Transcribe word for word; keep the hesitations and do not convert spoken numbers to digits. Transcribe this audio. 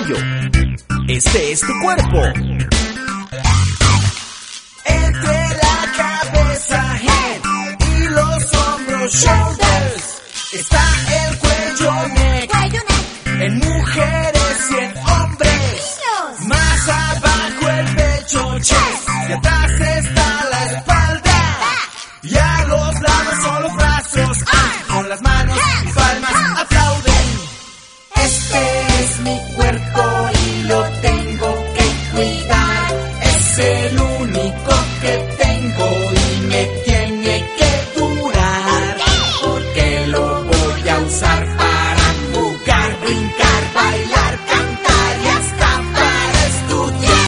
caballo. Este es tu cuerpo. Entre la cabeza, head, y los hombros, shoulders, está el cuello, neck, en mujeres y en hombres. Más abajo el pecho, chest, y atrás está la espalda. Y a los lados son los brazos, ah, con las manos y palmas